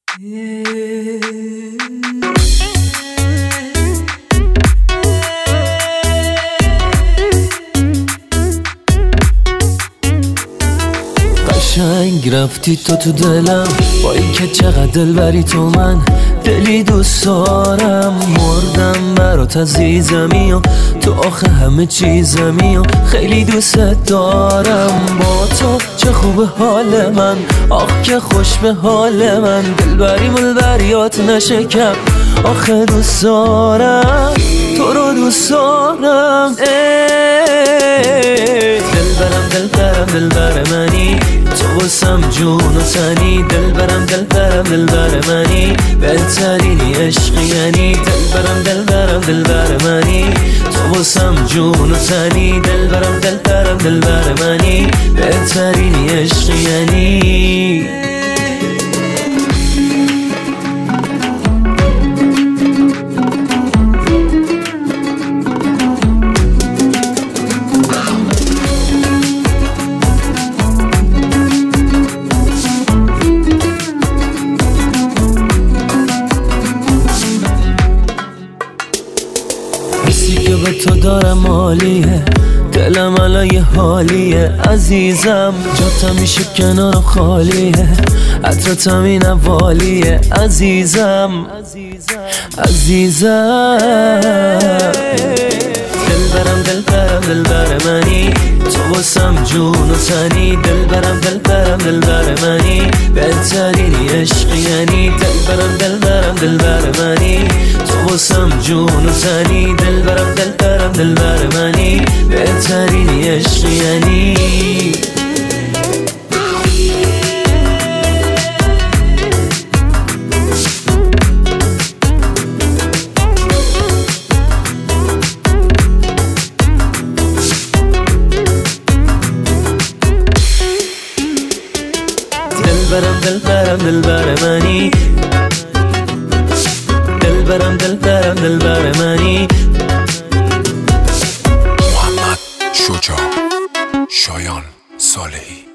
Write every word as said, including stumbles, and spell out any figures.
قشنگ رفتی تو تو دلم، با این که چقدر دل بری تو، من دلی دوست دارم. مردم برات عزیزمی و تو آخه همه چیزمی و خیلی دوست دارم. با تو چه خوب حال من، آخ که خوش به حال من. دل بری ملبریات نشکم، آخه دوست دارم تو رو دوست دارم. دل برم دل برم دل بر منی، تو واسم جون و تنی. دل برم دل برم دل بر منی، بهترینی عشقی یعنی. دل برم دل برم دل بر منی، تو واسم جون و تنی. دل برم دل برم دل بر منی، بهترینی عشقی یعنی. حسی که به تو دارم عالیه، دلم الان یه حالیه. عزیزم جاتم میشه کنارم خالیه، عطرتم این اوالیه. عزیزم عزیزم دل برم دل برم دل بر منی، تو واسم جون و تنی. دل برم دل برم دل بر منی، بهترینی عشقی یعنی. دل برم دل برم دل بر منی، تو واسم جون و تنی. دل برم دل برم دل بر منی، بهترینی عشقی یعنی. دل برم دل برم دل بر منی، دل برم دل برم دل بر منی. محمد شجاع، شایان صالحی.